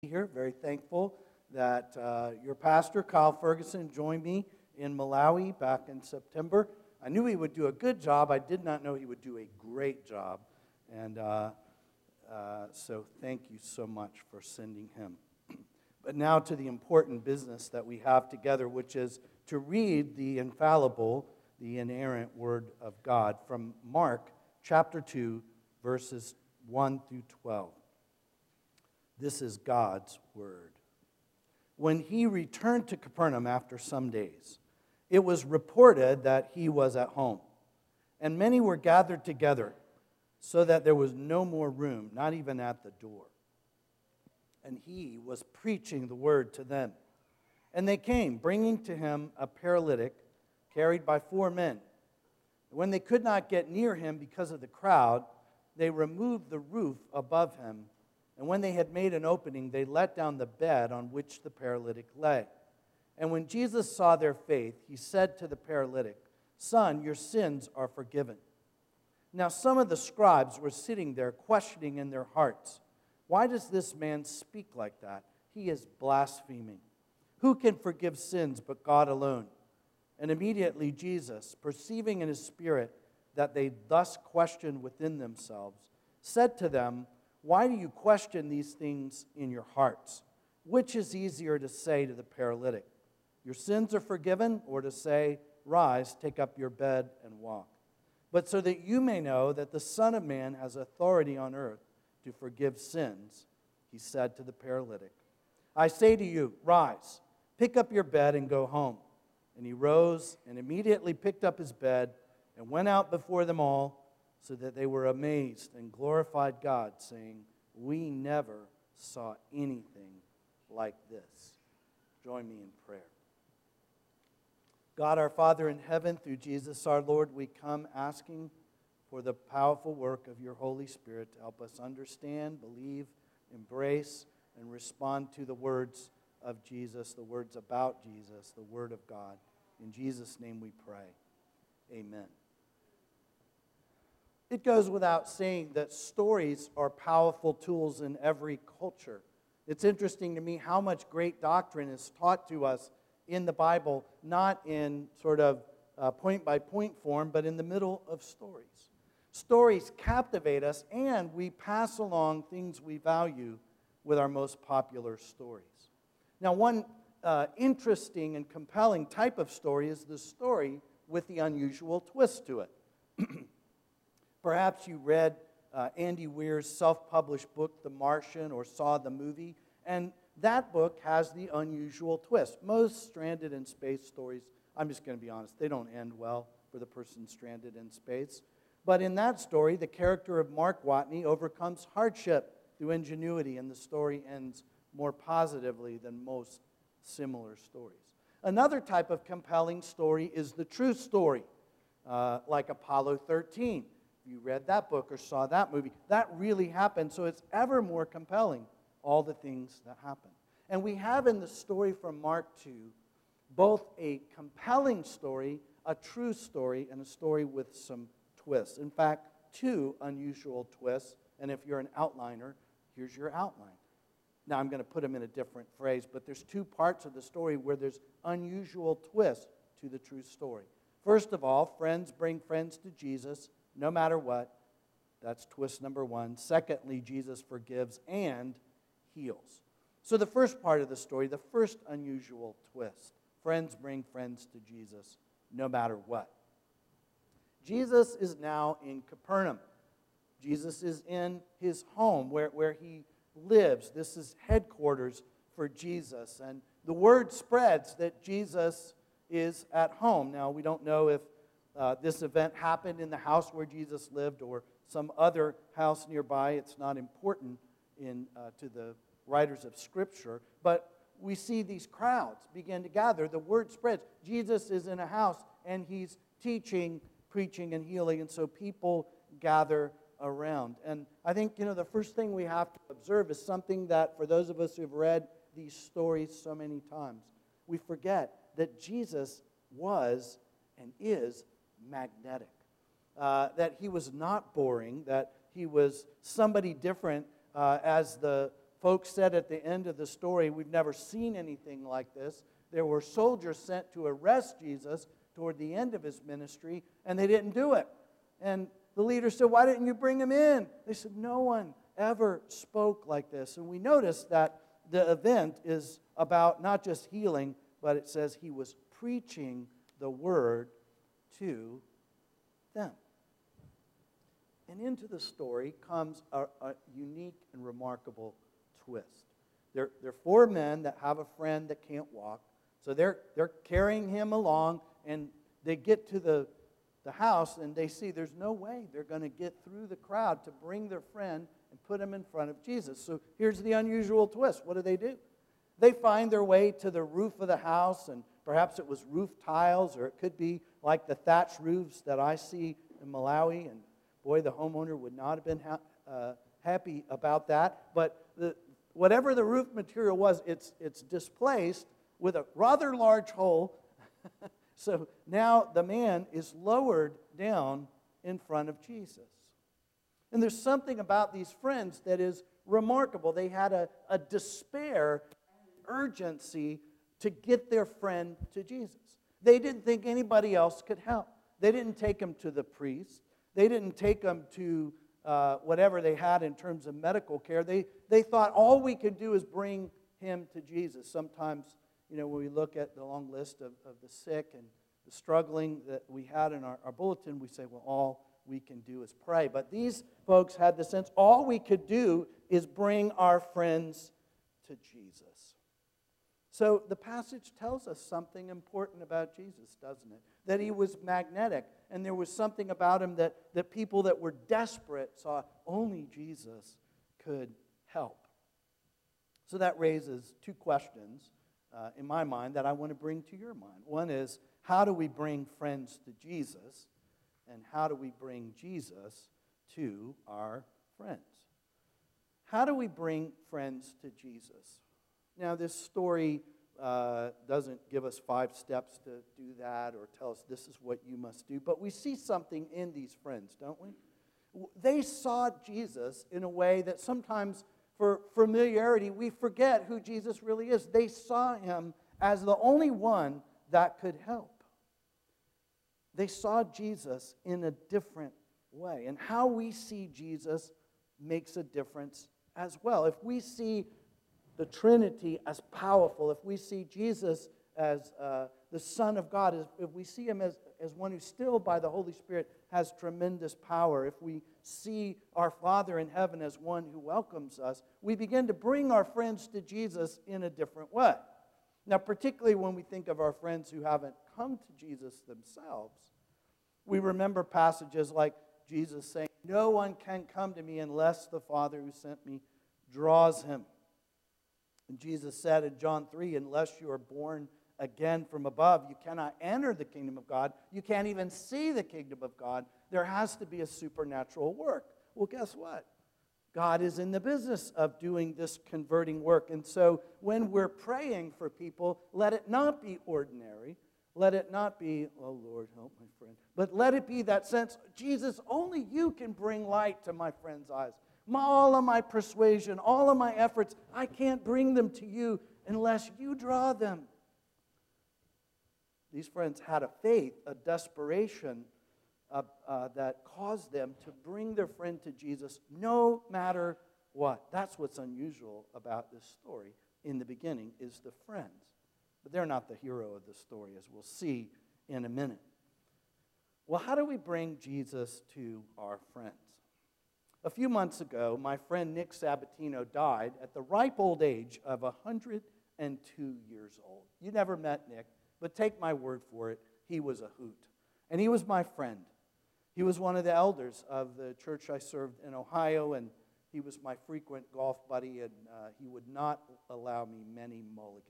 Here. Very thankful that your pastor, Kyle Ferguson, joined me in Malawi back in September. I knew he would do a good job. I did not know he would do a great job. And so thank you so much for sending him. But now to the important business that we have together, which is to read the infallible, the inerrant Word of God from Mark chapter 2, verses 1 through 12. This is God's word. When he returned to Capernaum after some days, it was reported that he was at home, and many were gathered together, so that there was no more room, not even at the door. And he was preaching the word to them. And they came, bringing to him a paralytic carried by 4 men. When they could not get near him because of the crowd, they removed the roof above him. And when they had made an opening, they let down the bed on which the paralytic lay. And when Jesus saw their faith, he said to the paralytic, "Son, your sins are forgiven." Now some of the scribes were sitting there, questioning in their hearts, "Why does this man speak like that? He is blaspheming. Who can forgive sins but God alone?" And immediately Jesus, perceiving in his spirit that they thus questioned within themselves, said to them, "Why do you question these things in your hearts? Which is easier to say to the paralytic, 'Your sins are forgiven,' or to say, 'Rise, take up your bed and walk'? But so that you may know that the Son of Man has authority on earth to forgive sins," he said to the paralytic, "I say to you, rise, pick up your bed and go home." And he rose and immediately picked up his bed and went out before them all, so that they were amazed and glorified God, saying, "We never saw anything like this." Join me in prayer. God, our Father in heaven, through Jesus our Lord, we come asking for the powerful work of your Holy Spirit to help us understand, believe, embrace, and respond to the words of Jesus, the words about Jesus, the Word of God. In Jesus' name we pray. Amen. It goes without saying that stories are powerful tools in every culture. It's interesting to me how much great doctrine is taught to us in the Bible, not in sort of point-by-point form, but in the middle of stories. Stories captivate us, and we pass along things we value with our most popular stories. Now, one interesting and compelling type of story is the story with the unusual twist to it. Perhaps you read Andy Weir's self-published book, The Martian, or saw the movie, and that book has the unusual twist. Most stranded in space stories, I'm just going to be honest, they don't end well for the person stranded in space. But in that story, the character of Mark Watney overcomes hardship through ingenuity, and the story ends more positively than most similar stories. Another type of compelling story is the true story, like Apollo 13. If you read that book or saw that movie, that really happened, so it's ever more compelling, all the things that happen. And we have in the story from Mark 2 both a compelling story, a true story, and a story with some twists. In fact, 2 unusual twists, and if you're an outliner, here's your outline. Now, I'm going to put them in a different phrase, but there's 2 parts of the story where there's unusual twists to the true story. First of all, friends bring friends to Jesus no matter what. That's twist number 1. Secondly, Jesus forgives and heals. So the first part of the story, the first unusual twist. Friends bring friends to Jesus no matter what. Jesus is now in Capernaum. Jesus is in his home where he lives. This is headquarters for Jesus. And the word spreads that Jesus is at home. Now, we don't know if this event happened in the house where Jesus lived or some other house nearby. It's not important to the writers of Scripture. But we see these crowds begin to gather. The word spreads. Jesus is in a house, and he's teaching, preaching, and healing. And so people gather around. And I think, the first thing we have to observe is something that, for those of us who have read these stories so many times, we forget that Jesus was and is magnetic. That he was not boring, that he was somebody different as the folks said at the end of the story, we've never seen anything like this. There were soldiers sent to arrest Jesus toward the end of his ministry, and they didn't do it. And the leader said, why didn't you bring him in? They said, no one ever spoke like this. And we notice that the event is about not just healing, but it says he was preaching the word to them. And into the story comes a unique and remarkable twist. There are four men that have a friend that can't walk. So they're carrying him along, and they get to the house, and they see there's no way they're going to get through the crowd to bring their friend and put him in front of Jesus. So here's the unusual twist. What do? They find their way to the roof of the house, and perhaps it was roof tiles, or it could be like the thatch roofs that I see in Malawi. And boy, the homeowner would not have been happy about that. But whatever the roof material was, it's displaced with a rather large hole. So now the man is lowered down in front of Jesus. And there's something about these friends that is remarkable. They had a despair, urgency to get their friend to Jesus. They didn't think anybody else could help. They didn't take him to the priest. They didn't take him to whatever they had in terms of medical care. They thought all we could do is bring him to Jesus. Sometimes, when we look at the long list of the sick and the struggling that we had in our bulletin, we say, well, all we can do is pray. But these folks had the sense, all we could do is bring our friends to Jesus. So the passage tells us something important about Jesus, doesn't it? That he was magnetic, and there was something about him that people that were desperate saw only Jesus could help. So that raises two questions in my mind that I want to bring to your mind. One is, how do we bring friends to Jesus? And how do we bring Jesus to our friends? How do we bring friends to Jesus? Now, this story doesn't give us 5 steps to do that or tell us this is what you must do, but we see something in these friends, don't we? They saw Jesus in a way that sometimes, for familiarity, we forget who Jesus really is. They saw him as the only one that could help. They saw Jesus in a different way. And how we see Jesus makes a difference as well. If we see the Trinity as powerful, if we see Jesus as the Son of God, if we see him as one who still by the Holy Spirit has tremendous power, if we see our Father in heaven as one who welcomes us, we begin to bring our friends to Jesus in a different way. Now, particularly when we think of our friends who haven't come to Jesus themselves, we remember passages like Jesus saying, no one can come to me unless the Father who sent me draws him. And Jesus said in John 3, unless you are born again from above, you cannot enter the kingdom of God. You can't even see the kingdom of God. There has to be a supernatural work. Well, guess what? God is in the business of doing this converting work. And so when we're praying for people, let it not be ordinary. Let it not be, oh, Lord, help my friend. But let it be that sense, Jesus, only you can bring light to my friend's eyes. All of my persuasion, all of my efforts, I can't bring them to you unless you draw them. These friends had a faith, a desperation that caused them to bring their friend to Jesus no matter what. That's what's unusual about this story in the beginning, is the friends. But they're not the hero of the story, as we'll see in a minute. Well, how do we bring Jesus to our friends? A few months ago, my friend Nick Sabatino died at the ripe old age of 102 years old. You never met Nick, but take my word for it, he was a hoot. And he was my friend. He was one of the elders of the church I served in Ohio, and he was my frequent golf buddy, and he would not allow me many mulligans.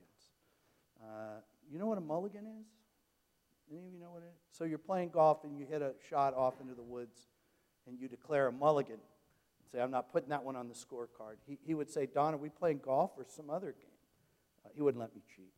You know what a mulligan is? Any of you know what it is? So you're playing golf, and you hit a shot off into the woods, and you declare a mulligan. Say, I'm not putting that one on the scorecard. He would say, Don, are we playing golf or some other game? He wouldn't let me cheat.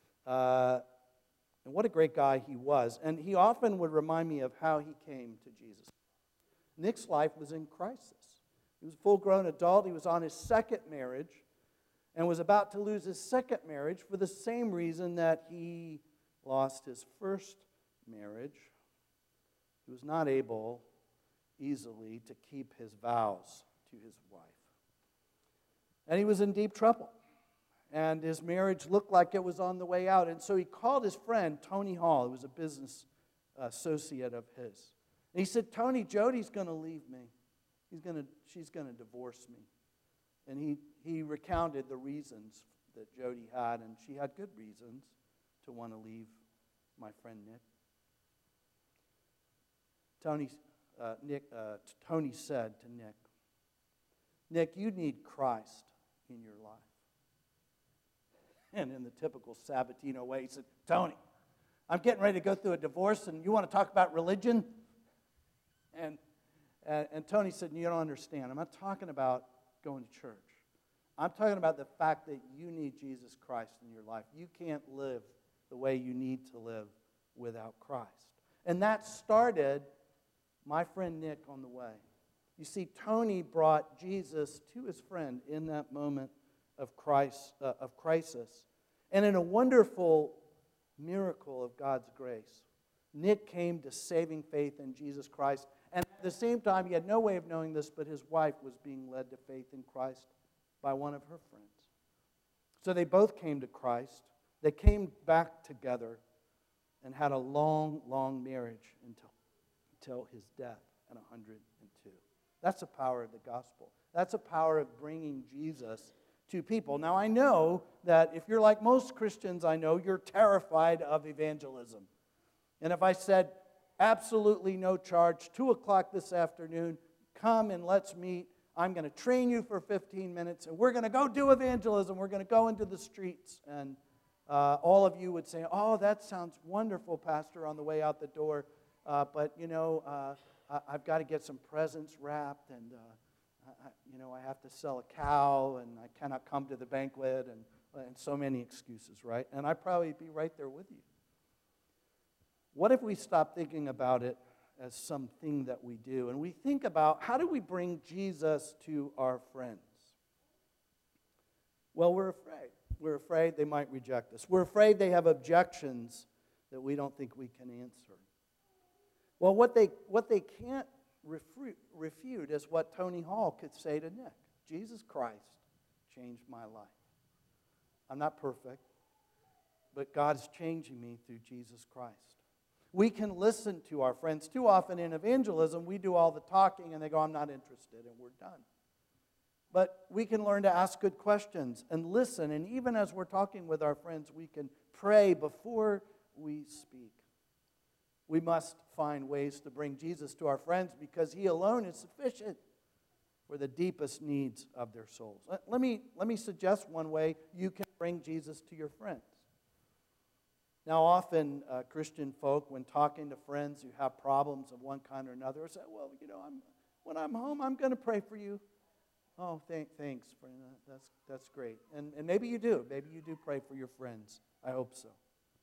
And what a great guy he was. And he often would remind me of how he came to Jesus. Nick's life was in crisis. He was a full-grown adult. He was on his second marriage. and was about to lose his second marriage for the same reason that he lost his first marriage. He was not able easily to keep his vows to his wife. And he was in deep trouble. And his marriage looked like it was on the way out. And so he called his friend, Tony Hall, who was a business associate of his. And he said, Tony, Jody's going to leave me. She's going to divorce me. And he recounted the reasons that Jody had, and she had good reasons to want to leave my friend Nick. Tony said to Nick, Nick, you need Christ in your life. And in the typical Sabatino way, he said, Tony, I'm getting ready to go through a divorce, and you want to talk about religion? And Tony said, you don't understand. I'm not talking about going to church. I'm talking about the fact that you need Jesus Christ in your life. You can't live the way you need to live without Christ. And that started my friend Nick on the way. You see, Tony brought Jesus to his friend in that moment of crisis. And in a wonderful miracle of God's grace, Nick came to saving faith in Jesus Christ. And at the same time, he had no way of knowing this, but his wife was being led to faith in Christ by one of her friends. So they both came to Christ. They came back together and had a long, long marriage until his death at 102. That's the power of the gospel. That's the power of bringing Jesus to people. Now, I know that if you're like most Christians I know, you're terrified of evangelism. And if I said, absolutely no charge, 2 o'clock this afternoon, come and let's meet. I'm going to train you for 15 minutes, and we're going to go do evangelism. We're going to go into the streets. And all of you would say, oh, that sounds wonderful, Pastor, on the way out the door. But, I've got to get some presents wrapped, and, I have to sell a cow, and I cannot come to the banquet, and so many excuses, right? And I'd probably be right there with you. What if we stop thinking about it as something that we do, and we think about how do we bring Jesus to our friends? Well, we're afraid. We're afraid they might reject us. We're afraid they have objections that we don't think we can answer. Well, what they can't refute is what Tony Hall could say to Nick. Jesus Christ changed my life. I'm not perfect, but God's changing me through Jesus Christ. We can listen to our friends. Too often in evangelism, we do all the talking and they go, I'm not interested, and we're done. But we can learn to ask good questions and listen. And even as we're talking with our friends, we can pray before we speak. We must find ways to bring Jesus to our friends because He alone is sufficient for the deepest needs of their souls. Let me suggest one way you can bring Jesus to your friends. Now, often Christian folk, when talking to friends who have problems of one kind or another, say, well, when I'm home, I'm going to pray for you. Oh, thanks, friend. That's great. And maybe you do. Maybe you do pray for your friends. I hope so.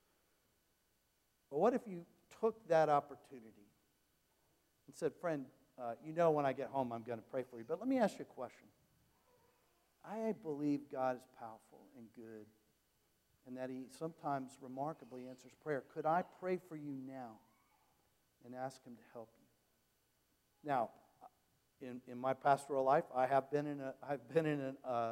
But what if you took that opportunity and said, friend, when I get home I'm going to pray for you. But let me ask you a question. I believe God is powerful and good, and that He sometimes remarkably answers prayer. Could I pray for you now and ask Him to help you? Now, in my pastoral life, I've been in an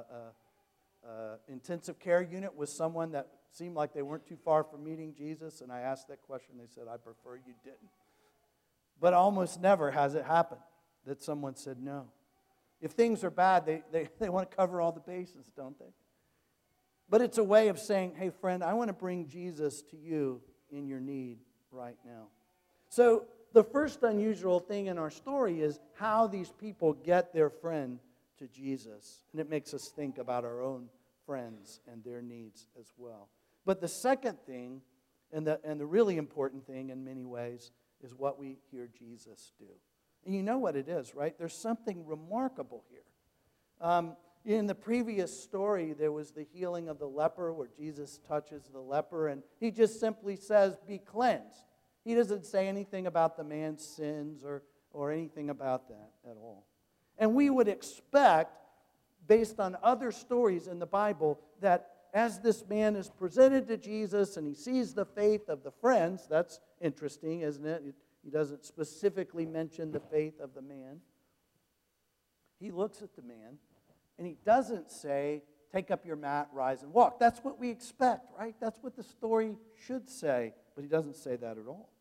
intensive care unit with someone that seemed like they weren't too far from meeting Jesus, and I asked that question. They said, I prefer you didn't. But almost never has it happened that someone said no. If things are bad, they want to cover all the bases, don't they? But it's a way of saying, hey, friend, I want to bring Jesus to you in your need right now. So the first unusual thing in our story is how these people get their friend to Jesus. And it makes us think about our own friends and their needs as well. But the second thing, and the really important thing in many ways, is what we hear Jesus do. And you know what it is, right? There's something remarkable here. In the previous story, there was the healing of the leper where Jesus touches the leper, and He just simply says, be cleansed. He doesn't say anything about the man's sins or anything about that at all. And we would expect based on other stories in the Bible that as this man is presented to Jesus and he sees the faith of the friends, that's interesting, isn't it? He doesn't specifically mention the faith of the man. He looks at the man and he doesn't say, take up your mat, rise and walk. That's what we expect, right? That's what the story should say, but he doesn't say that at all.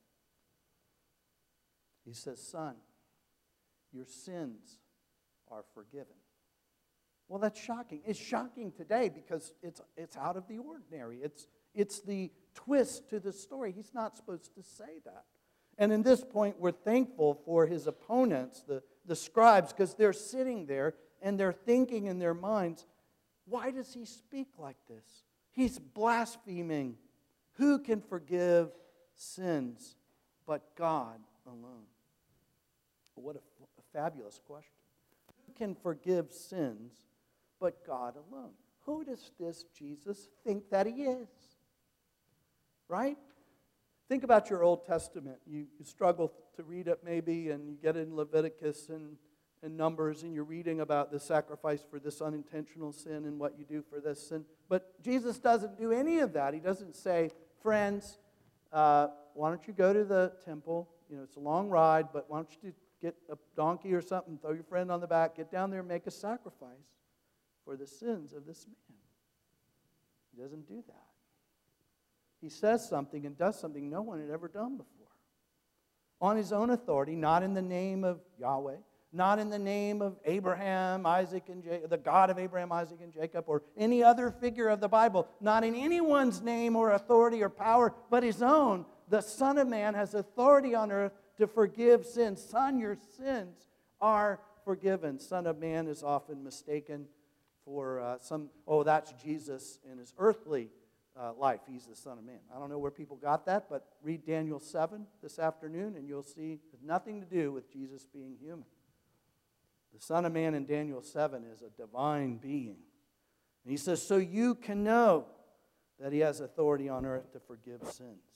He says, son, your sins are forgiven. Well, that's shocking. It's shocking today because it's out of the ordinary. It's the twist to the story. He's not supposed to say that. And in this point, we're thankful for his opponents, the scribes, because they're sitting there and they're thinking in their minds, why does he speak like this? He's blaspheming. Who can forgive sins but God alone? What a fabulous question. Who can forgive sins but God alone? Who does this Jesus think that he is? Right? Think about your Old Testament. You struggle to read it maybe, and you get in Leviticus and Numbers, and you're reading about the sacrifice for this unintentional sin and what you do for this sin. But Jesus doesn't do any of that. He doesn't say, friends, why don't you go to the temple? You know, it's a long ride, but why don't you get a donkey or something, throw your friend on the back, get down there and make a sacrifice for the sins of this man. He doesn't do that. He says something and does something no one had ever done before. On his own authority, not in the name of Yahweh, not in the name of Abraham, Isaac, and Jacob, the God of Abraham, Isaac, and Jacob, or any other figure of the Bible, not in anyone's name or authority or power, but his own. The Son of Man has authority on earth to forgive sins. Son, your sins are forgiven. Son of Man is often mistaken for that's Jesus in his earthly life. He's the Son of Man. I don't know where people got that, but read Daniel 7 this afternoon, and you'll see it has nothing to do with Jesus being human. The Son of Man in Daniel 7 is a divine being. And he says, so you can know that he has authority on earth to forgive sins.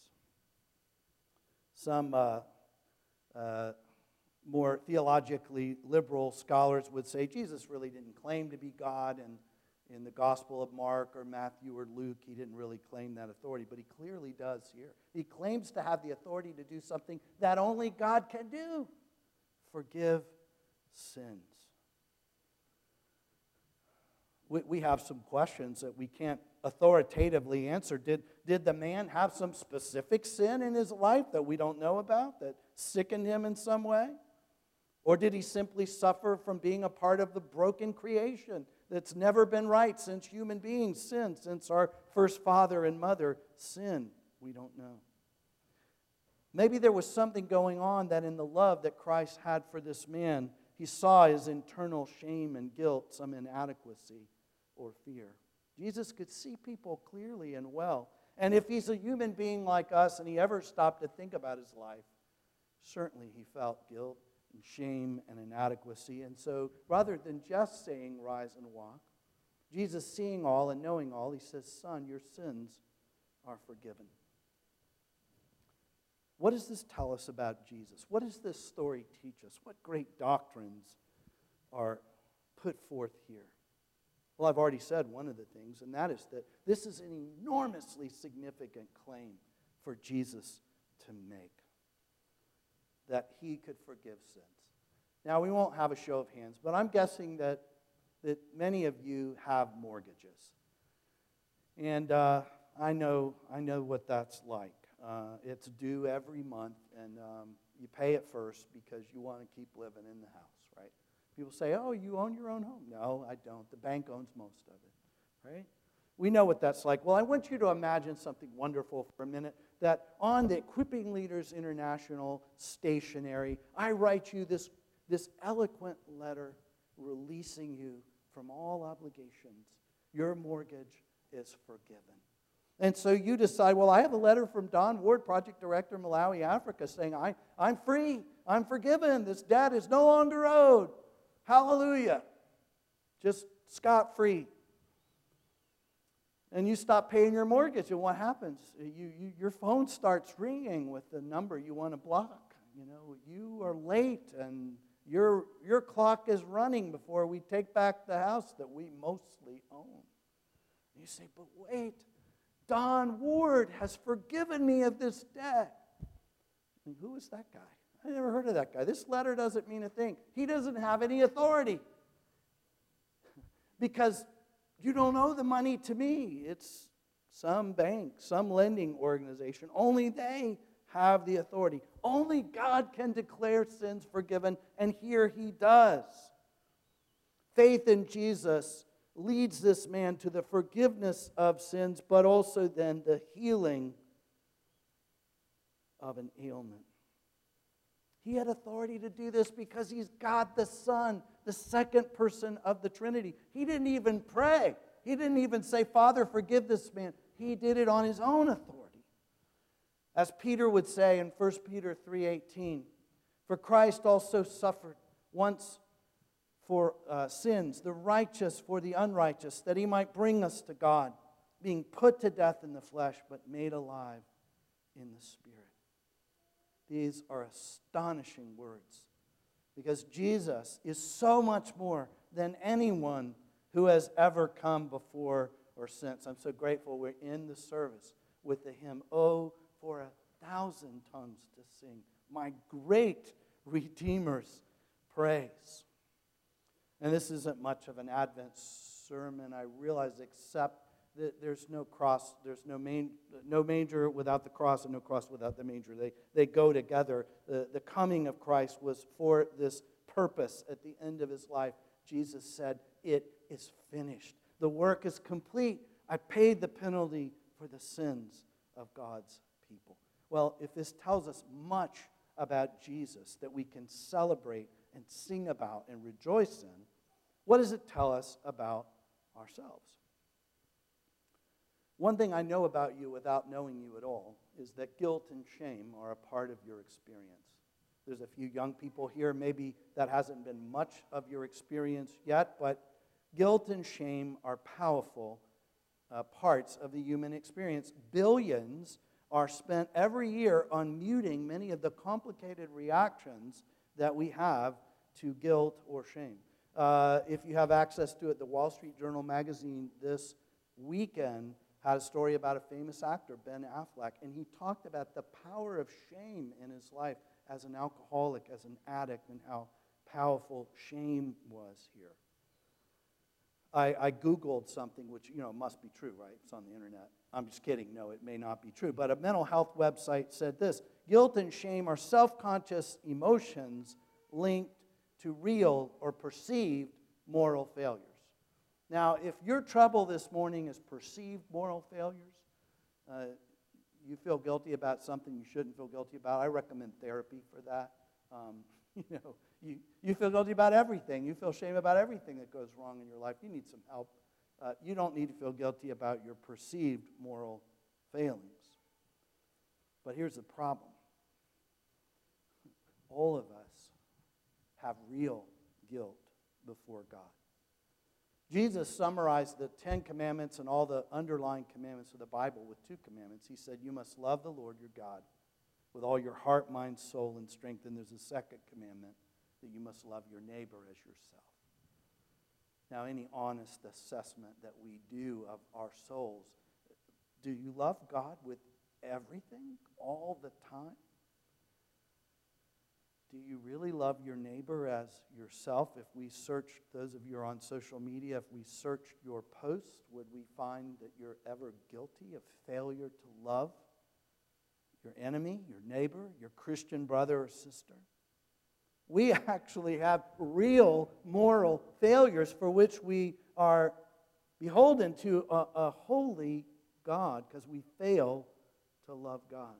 Some more theologically liberal scholars would say Jesus really didn't claim to be God, and in the Gospel of Mark or Matthew or Luke, he didn't really claim that authority, but he clearly does here. He claims to have the authority to do something that only God can do: forgive sins. We have some questions that we can't authoritatively answer. Did the man have some specific sin in his life that we don't know about, that sickened him in some way? Or did he simply suffer from being a part of the broken creation that's never been right since human beings sinned, since our first father and mother sinned? We don't know. Maybe there was something going on that in the love that Christ had for this man, he saw his internal shame and guilt, some inadequacy or fear. Jesus could see people clearly and well. And if he's a human being like us and he ever stopped to think about his life, certainly he felt guilt and shame and inadequacy. And so rather than just saying, rise and walk, Jesus, seeing all and knowing all, he says, son, your sins are forgiven. What does this tell us about Jesus? What does this story teach us? What great doctrines are put forth here? Well, I've already said one of the things, and that is that this is an enormously significant claim for Jesus to make, that he could forgive sins. Now, we won't have a show of hands, but I'm guessing that many of you have mortgages. And I know what that's like. It's due every month, and you pay it first because you want to keep living in the house, right? People say, oh, you own your own home. No, I don't. The bank owns most of it, right? We know what that's like. Well, I want you to imagine something wonderful for a minute, that on the Equipping Leaders International stationery, I write you this eloquent letter releasing you from all obligations. Your mortgage is forgiven. And so you decide, well, I have a letter from Don Ward, Project Director, Malawi, Africa, saying, I'm free. I'm forgiven. This debt is no longer owed. Hallelujah. Just scot-free. And you stop paying your mortgage, and what happens? Your phone starts ringing with the number you want to block. You know, you are late, and Your clock is running before we take back the house that we mostly own. And you say, but wait, Don Ward has forgiven me of this debt. And who is that guy? I never heard of that guy. This letter doesn't mean a thing. He doesn't have any authority. Because you don't owe the money to me. It's some bank, some lending organization. Only they have the authority. Only God can declare sins forgiven, and here he does. Faith in Jesus leads this man to the forgiveness of sins, but also then the healing of an ailment. He had authority to do this because he's God the Son, the second person of the Trinity. He didn't even pray. He didn't even say, Father, forgive this man. He did it on his own authority. As Peter would say in 1 Peter 3:18, for Christ also suffered once for sins, the righteous for the unrighteous, that he might bring us to God, being put to death in the flesh, but made alive in the Spirit. These are astonishing words, because Jesus is so much more than anyone who has ever come before or since. I'm so grateful we're in the service with the hymn, Oh, for 1,000 tongues to sing, my great Redeemer's praise. And this isn't much of an Advent sermon, I realize, except that there's no cross, there's no manger without the cross, and no cross without the manger. They go together. The coming of Christ was for this purpose. At the end of his life, Jesus said, it is finished. The work is complete. I paid the penalty for the sins of God's people. Well, if this tells us much about Jesus that we can celebrate and sing about and rejoice in, what does it tell us about ourselves? One thing I know about you without knowing you at all is that guilt and shame are a part of your experience. There's a few young people here, maybe that hasn't been much of your experience yet, but guilt and shame are powerful parts of the human experience. Billions are spent every year on muting many of the complicated reactions that we have to guilt or shame. If you have access to it, the Wall Street Journal magazine this weekend had a story about a famous actor, Ben Affleck, and he talked about the power of shame in his life as an alcoholic, as an addict, and how powerful shame was here. I Googled something which, must be true, right? It's on the internet. I'm just kidding. No, it may not be true. But a mental health website said this: guilt and shame are self-conscious emotions linked to real or perceived moral failures. Now, if your trouble this morning is perceived moral failures, you feel guilty about something you shouldn't feel guilty about, I recommend therapy for that. You feel guilty about everything. You feel shame about everything that goes wrong in your life. You need some help. You don't need to feel guilty about your perceived moral failings. But here's the problem. All of us have real guilt before God. Jesus summarized the 10 commandments and all the underlying commandments of the Bible with 2 commandments. He said, you must love the Lord your God with all your heart, mind, soul, and strength. And there's a second commandment, that you must love your neighbor as yourself. Now, any honest assessment that we do of our souls, do you love God with everything all the time? Do you really love your neighbor as yourself? If we search, those of you who are on social media, if we search your posts, would we find that you're ever guilty of failure to love your enemy, your neighbor, your Christian brother or sister? We actually have real moral failures for which we are beholden to a holy God because we fail to love God.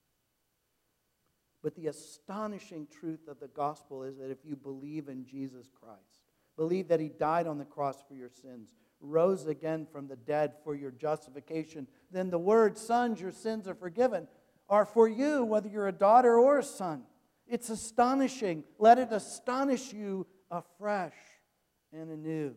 But the astonishing truth of the gospel is that if you believe in Jesus Christ, believe that he died on the cross for your sins, rose again from the dead for your justification, then the word, sons, your sins are forgiven, are for you, whether you're a daughter or a son. It's astonishing. Let it astonish you afresh and anew.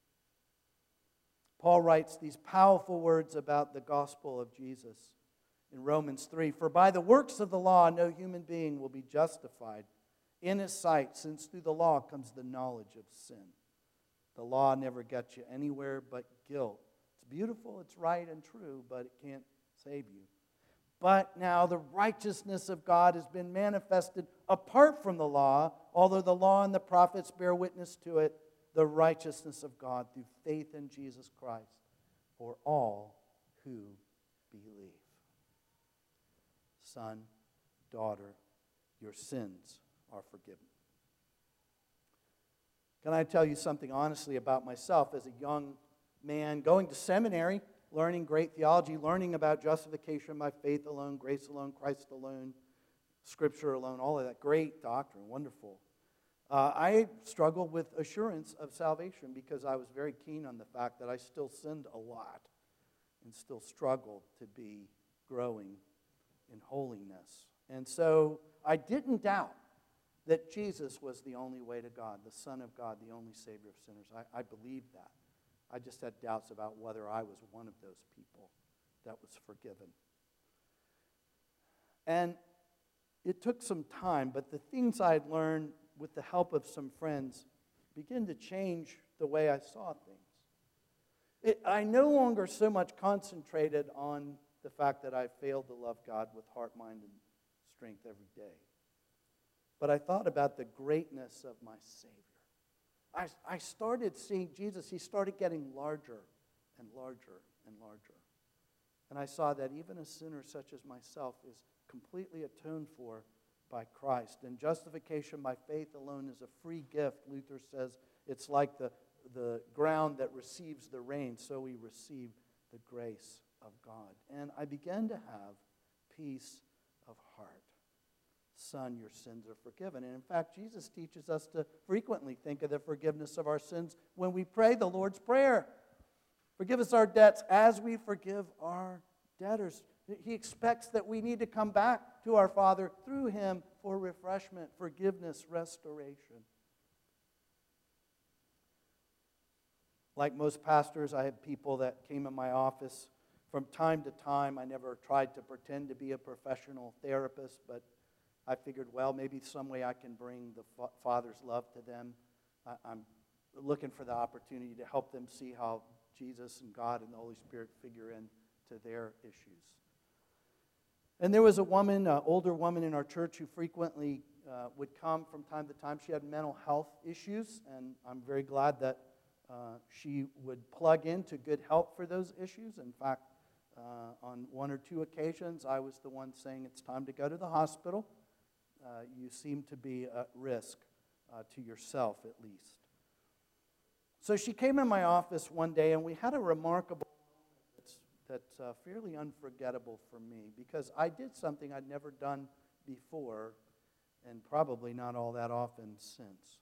Paul writes these powerful words about the gospel of Jesus in Romans 3. For by the works of the law, no human being will be justified in His sight, since through the law comes the knowledge of sin. The law never gets you anywhere but guilt. It's beautiful, it's right and true, but it can't save you. But now the righteousness of God has been manifested apart from the law, although the law and the prophets bear witness to it, the righteousness of God through faith in Jesus Christ for all who believe. Son, daughter, your sins are forgiven. Can I tell you something honestly about myself as a young man going to seminary, learning great theology, learning about justification by faith alone, grace alone, Christ alone, Scripture alone, all of that great doctrine, wonderful. I struggled with assurance of salvation because I was very keen on the fact that I still sinned a lot and still struggled to be growing in holiness. And so I didn't doubt that Jesus was the only way to God, the Son of God, the only Savior of sinners. I believed that. I just had doubts about whether I was one of those people that was forgiven. And it took some time, but the things I had learned with the help of some friends began to change the way I saw things. I no longer so much concentrated on the fact that I failed to love God with heart, mind, and strength every day. But I thought about the greatness of my Savior. I started seeing Jesus. He started getting larger and larger and larger. And I saw that even a sinner such as myself is completely atoned for by Christ. And justification by faith alone is a free gift. Luther says it's like the ground that receives the rain, so we receive the grace of God. And I began to have peace of heart. Son, your sins are forgiven. And in fact, Jesus teaches us to frequently think of the forgiveness of our sins when we pray the Lord's Prayer. Forgive us our debts as we forgive our debtors. He expects that we need to come back to our Father through Him for refreshment, forgiveness, restoration. Like most pastors, I had people that came in my office from time to time. I never tried to pretend to be a professional therapist, but I figured, well, maybe some way I can bring the Father's love to them. I'm looking for the opportunity to help them see how Jesus and God and the Holy Spirit figure into their issues. And there was a woman, an older woman in our church who frequently would come from time to time. She had mental health issues, and I'm very glad that she would plug into good help for those issues. In fact, on one or two occasions, I was the one saying, it's time to go to the hospital. You seem to be at risk to yourself, at least. So she came in my office one day, and we had a remarkable moment that's fairly unforgettable for me, because I did something I'd never done before, and probably not all that often since.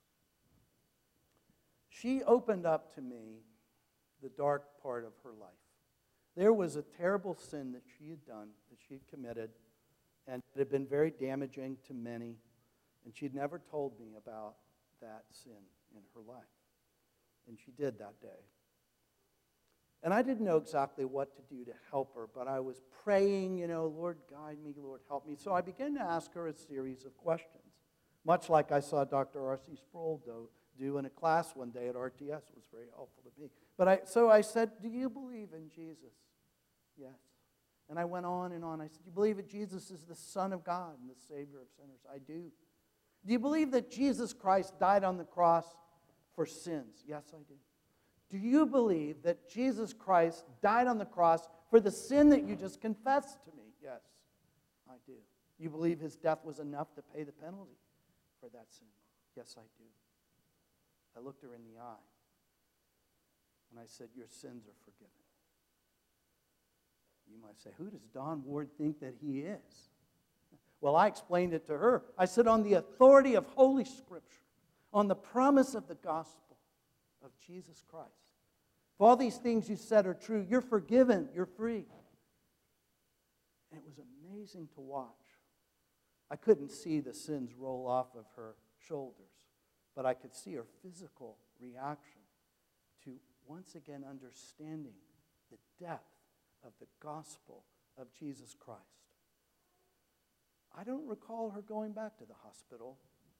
She opened up to me the dark part of her life. There was a terrible sin that she had done, that she had committed, and it had been very damaging to many, and she'd never told me about that sin in her life. And she did that day. And I didn't know exactly what to do to help her, but I was praying, Lord, guide me, Lord, help me. So I began to ask her a series of questions, much like I saw Dr. R.C. Sproul do in a class one day at RTS. It was very helpful to me. So I said, do you believe in Jesus? Yes. And I went on and on. I said, do you believe that Jesus is the Son of God and the Savior of sinners? I do. Do you believe that Jesus Christ died on the cross for sins? Yes, I do. Do you believe that Jesus Christ died on the cross for the sin that you just confessed to me? Yes, I do. You believe His death was enough to pay the penalty for that sin? Yes, I do. I looked her in the eye, and I said, your sins are forgiven. You might say, who does Don Ward think that he is? Well, I explained it to her. I said, on the authority of Holy Scripture, on the promise of the gospel of Jesus Christ, if all these things you said are true, you're forgiven, you're free. And it was amazing to watch. I couldn't see the sins roll off of her shoulders, but I could see her physical reaction to once again understanding the depth of the gospel of Jesus Christ. I don't recall her going back to the hospital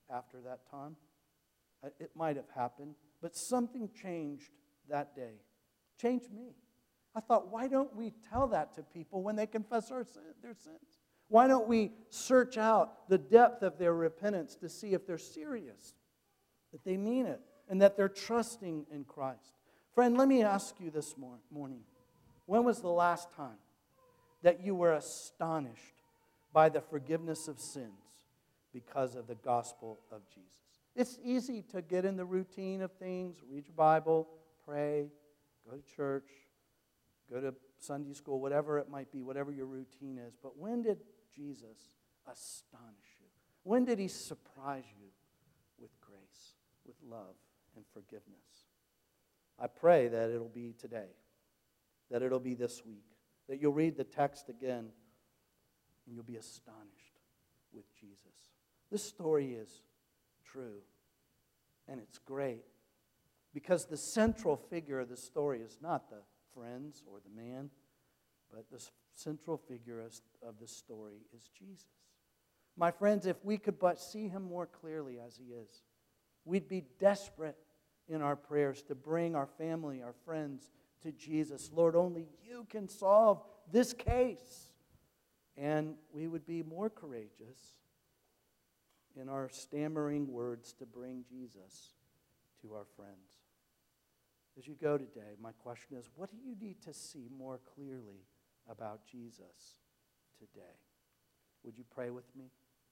after that time. It might have happened, but something changed that day. Changed me. I thought, why don't we tell that to people when they confess their sins? Why don't we search out the depth of their repentance to see if they're serious, that they mean it, and that they're trusting in Christ? Friend, let me ask you this morning, when was the last time that you were astonished by the forgiveness of sins because of the gospel of Jesus? It's easy to get in the routine of things, read your Bible, pray, go to church, go to Sunday school, whatever it might be, whatever your routine is. But when did Jesus astonish you? When did He surprise you with grace, with love, and forgiveness? I pray that it'll be today, that it'll be this week, that you'll read the text again and you'll be astonished with Jesus. This story is true, and it's great because the central figure of the story is not the friends or the man, but the central figure of the story is Jesus. My friends, if we could but see Him more clearly as He is, we'd be desperate in our prayers to bring our family, our friends to Jesus. Lord, only You can solve this case. And we would be more courageous in our stammering words to bring Jesus to our friends. As you go today, my question is, what do you need to see more clearly about Jesus today? Would you pray with me?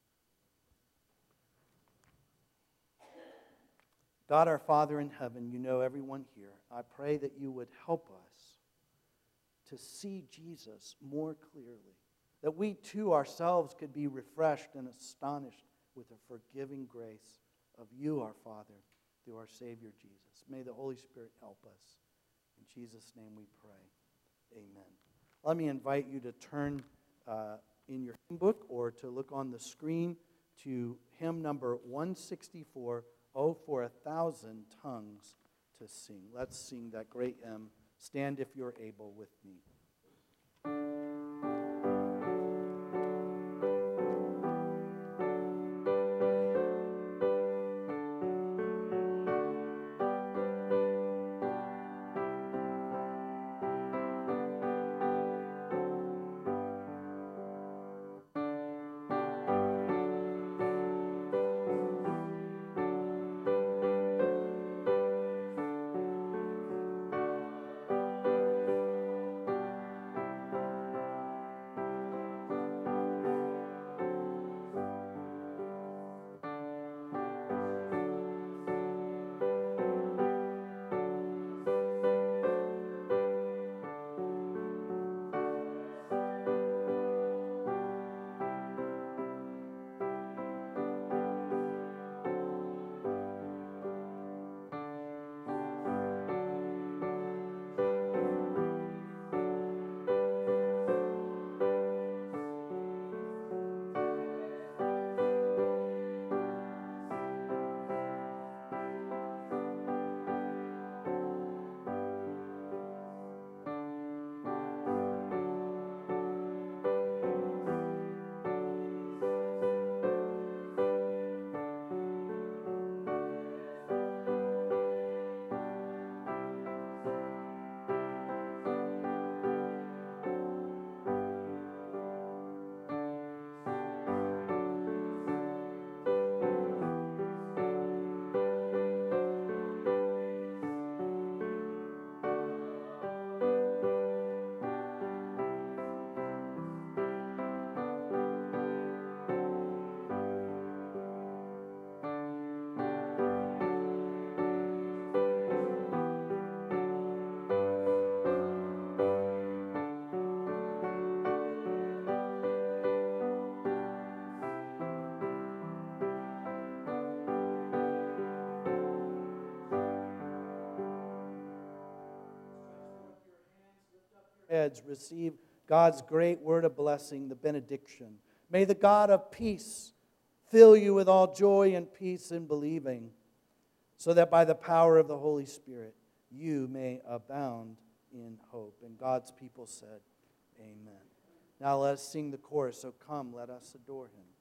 God, our Father in heaven, You know everyone here. I pray that You would help us to see Jesus more clearly, that we too ourselves could be refreshed and astonished with the forgiving grace of You, our Father, through our Savior Jesus. May the Holy Spirit help us. In Jesus' name we pray. Amen. Let me invite you to turn in your hymn book or to look on the screen to hymn number 164, Oh, for 1,000 Tongues to Sing. Let's sing that great hymn. Stand if you're able with me. Heads, receive God's great word of blessing, the benediction. May the God of peace fill you with all joy and peace in believing, so that by the power of the Holy Spirit you may abound in hope. And God's people said, Amen. Now let us sing the chorus. So come, let us adore Him.